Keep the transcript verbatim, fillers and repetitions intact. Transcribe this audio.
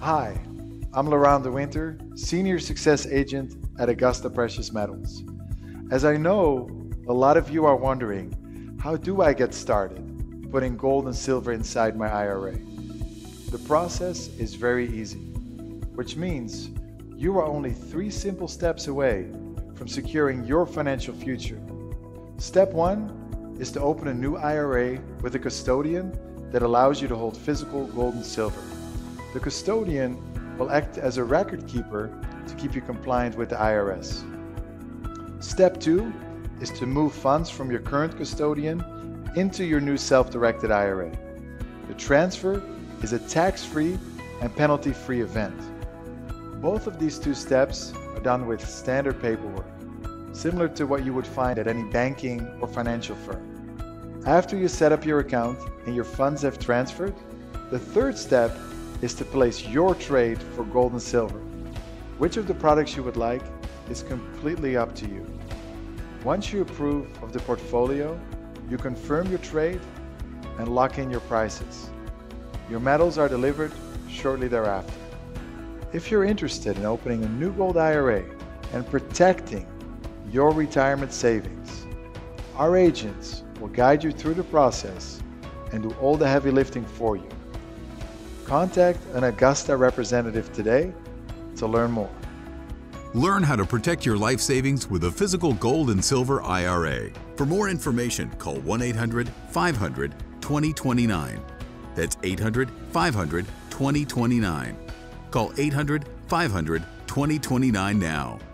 Hi, I'm Laurent De Winter, Senior Success Agent at Augusta Precious Metals. As I know, a lot of you are wondering, how do I get started putting gold and silver inside my I R A? The process is very easy, which means you are only three simple steps away from securing your financial future. Step one is to open a new I R A with a custodian that allows you to hold physical gold and silver. The custodian will act as a record keeper to keep you compliant with the I R S. Step two is to move funds from your current custodian into your new self-directed I R A. The transfer is a tax-free and penalty-free event. Both of these two steps are done with standard paperwork, similar to what you would find at any banking or financial firm. After you set up your account and your funds have transferred, the third step is to place your trade for gold and silver. Which of the products you would like is completely up to you. Once you approve of the portfolio, you confirm your trade and lock in your prices. Your metals are delivered shortly thereafter. If you're interested in opening a new gold I R A and protecting your retirement savings, our agents will guide you through the process and do all the heavy lifting for you. Contact an Augusta representative today to learn more. Learn how to protect your life savings with a physical gold and silver I R A. For more information, call one eight hundred, five hundred, twenty twenty-nine. That's eight hundred, five hundred, twenty twenty-nine. Call eight hundred, five hundred, twenty twenty-nine now.